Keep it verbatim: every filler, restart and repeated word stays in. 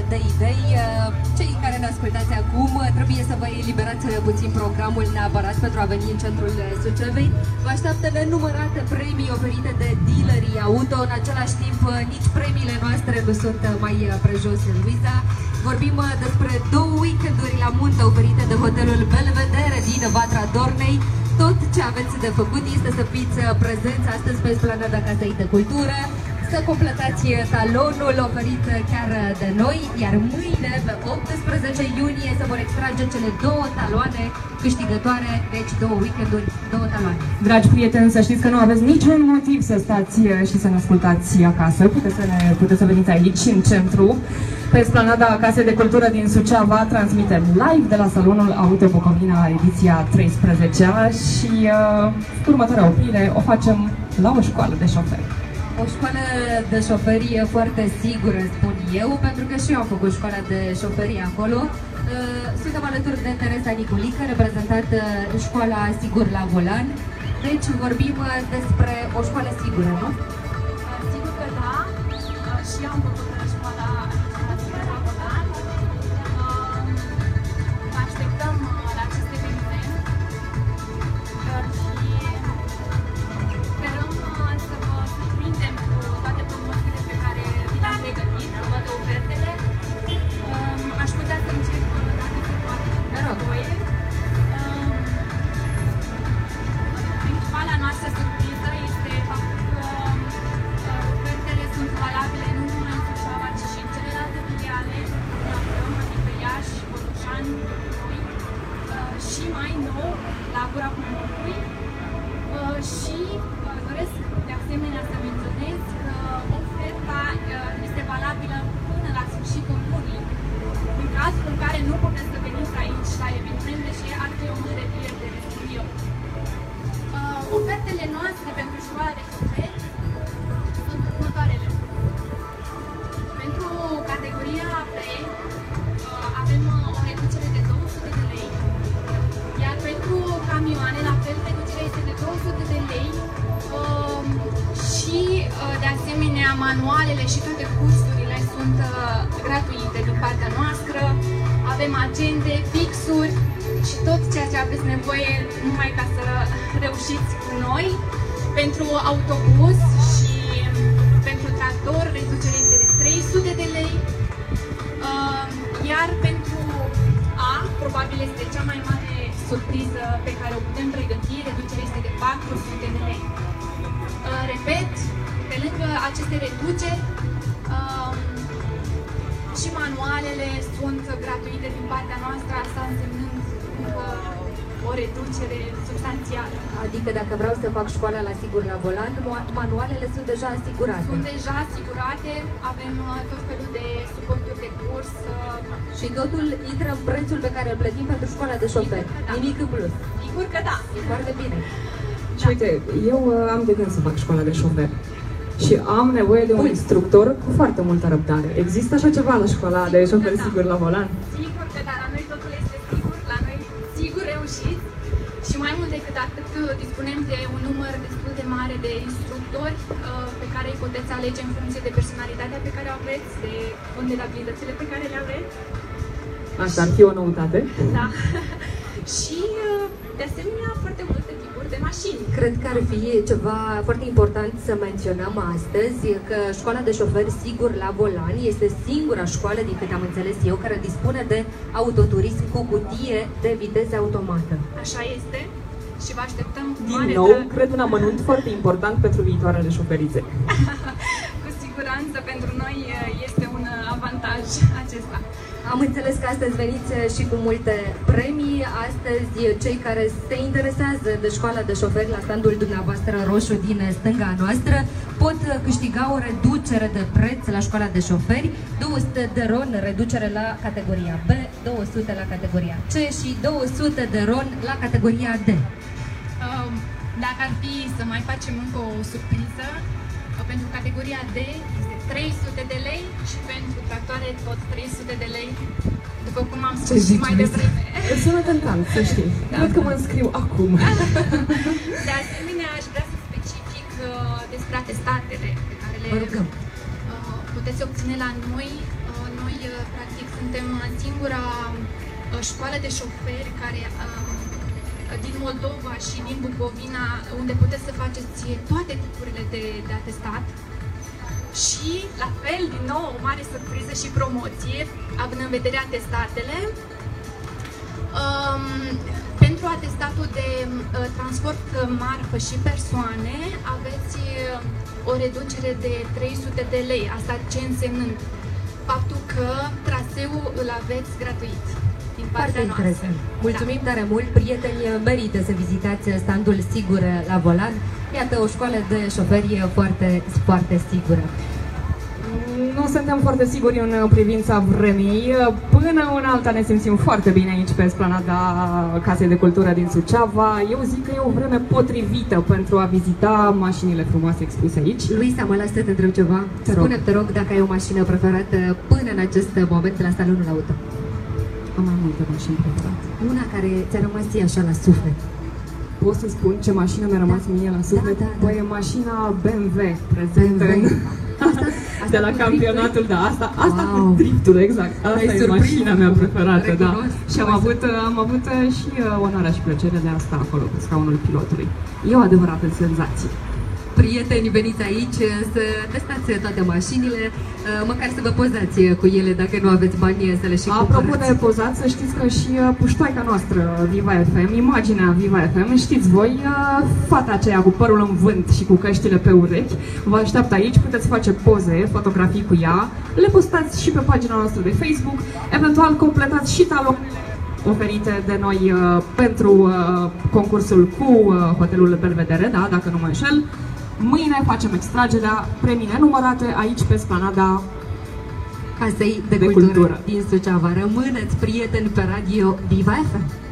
de idei. Cei care ne ascultați acum trebuie să vă eliberați puțin programul neapărat pentru a veni în centrul Sucevei. Vă așteaptă nenumărate premii oferite de dealerii auto. În același timp, nici premiile noastre nu sunt mai prejos în Luiza. Vorbim despre două weekenduri la munte oferite de hotelul Belvedere din Vatra Dornei. Tot ce aveți de făcut este să fiți prezenți astăzi pe Esplanada Casei de Cultură, să completați talonul oferit chiar de noi, iar mâine, pe optsprezece iunie, se vor extrage cele două taloane câștigătoare, deci două weekenduri, două taloane. Dragi prieteni, să știți că nu aveți niciun motiv să stați și să ne ascultați acasă. Puteți să, ne, puteți să veniți aici, în centru, pe Esplanada Casei de Cultură din Suceava. Transmitem live de la Salonul Auto Bucovina, ediția treisprezecea, și uh, următoarea oprire o facem la o școală de șoferi. O școală de șoferie foarte sigură, spun eu, pentru că și eu am făcut școala de șoferie acolo. Suntem alături de Teresa Niculică, reprezentată școala Sigur la Volan. Deci vorbim despre o școală sigură, nu? Sigur că da, și eu am făcut școala Sigur la Volan. Vă așteptăm la acest eveniment și sperăm să vă surprindem cu toate promoțiile pe care vi le-am pregătit, cu toate ofertele. Aș putea să încep, dacă se poate, cu voie. Principala noastră surpriză este faptul că ofertele sunt valabile nu numai în Suceava, ci și în celelalte filiale, adică Iași, Botoșani, și mai nou, la Gura Pământului. Și doresc de asemenea să menționez că oferta este valabilă până la sfârșitul lunii. În cazul în care nu puteți să veniți aici la eveniment, deși ar fi o mare pierdere, spun eu. Ofertele noastre pentru școala de șoferi sunt următoarele. Pentru categoria B avem o reducere de două sute de lei, iar pentru camioane, la fel, reducerea este de două sute de lei și, de asemenea, manualele și toate cursurile sunt gratuite din partea noastră. Avem agende, fixuri și tot ceea ce aveți nevoie numai ca să reușiți cu noi. Pentru autobuz și pentru tractor, reducerea este de trei sute de lei. Iar pentru A, probabil este cea mai mare surpriză pe care o putem pregăti, reducerea este de patru sute de lei. Repet, pe lângă aceste reduceri, și manualele sunt gratuite din partea noastră, asta însemnând încă o reducere substanțială. Adică dacă vreau să fac școala la Sigur la Volan, manualele sunt deja asigurate. Sunt deja asigurate, avem tot felul de suporturi de curs. Și totul intră în prețul pe care îl plătim pentru școala de șoferi. Da. Nimic în plus. Sigur că da. E foarte bine. Și uite, eu am de gând să fac școala de șofer. Și am nevoie de un instructor cu foarte multă răbdare. Există așa ceva la școala de șofer Sigur la Volan? Sigur că da, la noi totul este sigur, la noi sigur reușit. Și mai mult decât atât, dispunem de un număr destul de mare de instructori pe care îi puteți alege în funcție de personalitatea pe care o aveți, de vulnerabilitățile pe care le aveți. Asta ar fi o noutate. Da. Și, de asemenea, foarte multe tipuri de mașini. Cred că ar fi ceva foarte important să menționăm astăzi, că școala de șoferi Sigur la Volan este singura școală, din câte am înțeles eu, care dispune de autoturism cu cutie de viteză automată. Așa este. Și vă așteptăm cu Din mare nou, drag. cred un amănunt foarte important pentru viitoarele șoferițe. Cu siguranță pentru noi este un avantaj acesta. Am înțeles că astăzi veniți și cu multe premii. Astăzi, cei care se interesează de școala de șoferi la standul dumneavoastră roșu din stânga noastră pot câștiga o reducere de preț la școala de șoferi, două sute de ron reducere la categoria B, două sute la categoria C și două sute de ron la categoria D. Dacă ar fi să mai facem încă o surpriză, pentru categoria D este trei sute de lei și pentru tractoare tot trei sute de lei, după cum am spus și mai devreme. Sună tentant, să știi. Da. Cred că mă înscriu acum. De asemenea, aș vrea să specific uh, despre atestatele pe care le uh, puteți obține la noi. Uh, noi, practic, suntem singura școală de șoferi care din Moldova și din Bucovina, unde puteți să faceți toate tipurile de, de atestat. Și, la fel, din nou, o mare surpriză și promoție, având în vedere atestatele. Um, pentru atestatul de uh, transport marfă și persoane aveți uh, o reducere de trei sute de lei. Asta ce însemnând faptul că traseul îl aveți gratuit. Foarte interesant. Mulțumim da. tare mult, prieteni, merită să vizitați standul Sigur la Volan. Iată, o școală de șoferi foarte, foarte sigură. Nu suntem foarte siguri în privința vremii. Până în alta ne simțim foarte bine aici pe esplanada Casei de Cultură din Suceava. Eu zic că e o vreme potrivită pentru a vizita mașinile frumoase expuse aici. Luisa, mă las să te întreb ceva. Spune-mi, te rog, dacă ai o mașină preferată până în acest moment la salonul auto. Am mai multe mașini preferate. Una care ți-a rămas ție așa la suflet. Pot să spun ce mașină mi-a rămas da. mie la suflet? Da, da, da. Păi e mașina B M W prezentă în... Asta, asta de la campionatul, da, asta, asta wow. cu driftul, exact. Asta e mașina mea preferată, da. Și am avut, am avut și onoarea și plăcerea de a sta acolo cu scaunul pilotului. E o adevărată senzație. Prieteni, veniți aici să testați toate mașinile, măcar să vă pozați cu ele dacă nu aveți bani să le și cumpărați. Apropo de pozat, să știți că și puștoaica noastră, Viva F M, imaginea Viva F M, știți voi, fata aceea cu părul în vânt și cu căștile pe urechi, vă așteaptă aici, puteți face poze, fotografii cu ea, le postați și pe pagina noastră de Facebook, eventual completați și talonele oferite de noi uh, pentru uh, concursul cu uh, hotelul Belvedere, da, dacă nu mă înșel. Mâine facem extragerea, premii nenumărate aici pe esplanada Casei de, de Cultură, Cultură din Suceava. Rămâneți, prieteni, pe radio Viva F M.